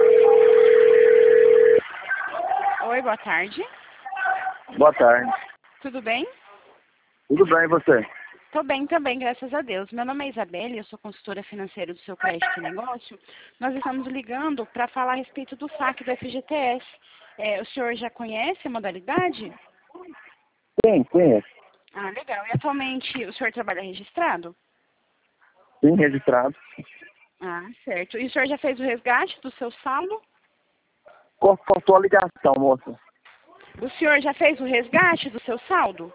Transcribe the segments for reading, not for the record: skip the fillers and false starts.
Oi, boa tarde. Boa tarde. Tudo bem? Tudo bem, e você? Tô bem também, graças a Deus. Meu nome é Isabelle, eu sou consultora financeira do seu crédito e negócio. Nós estamos ligando para falar a respeito do saque do FGTS. O senhor já conhece a modalidade? Sim, conheço. Ah, legal. E atualmente o senhor trabalha registrado? Sim, registrado. Ah, certo. E o senhor já fez o resgate do seu saldo? Cortou a ligação, moça. O senhor já fez o resgate do seu saldo?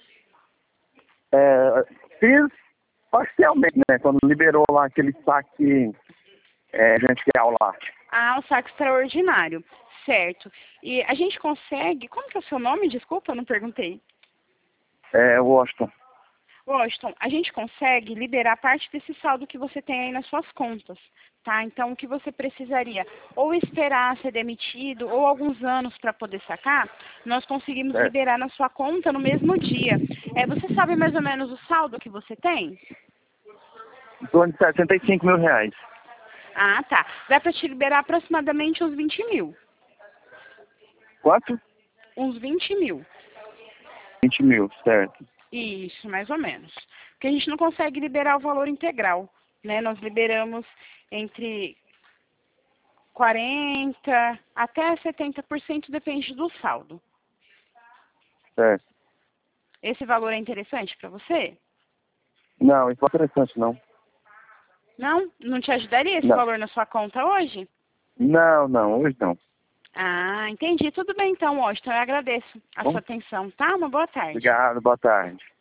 Fiz parcialmente, né? Quando liberou lá aquele saque gerencial lá. Ah, o saque extraordinário. Certo. E a gente consegue... Como que é o seu nome? Desculpa, eu não perguntei. Washington. Washington, a gente consegue liberar parte desse saldo que você tem aí nas suas contas, tá? Então, o que você precisaria? Ou esperar ser demitido, ou alguns anos para poder sacar, nós conseguimos Certo. liberar na sua conta no mesmo dia. Você sabe mais ou menos o saldo que você tem? Em torno de 65 mil reais. Ah, tá. Dá para te liberar aproximadamente uns 20 mil. Quanto? Uns 20 mil. 20 mil, certo. Isso, mais ou menos. Porque a gente não consegue liberar o valor integral, né? Nós liberamos entre 40% até 70%, depende do saldo. Certo. Esse valor é interessante para você? Não, isso não é interessante, não. Não? Não te ajudaria esse Não. valor na sua conta hoje? Não, hoje não. Ah, entendi. Tudo bem então, Washington. Eu agradeço a Bom, sua atenção, tá? Uma boa tarde. obrigado, boa tarde.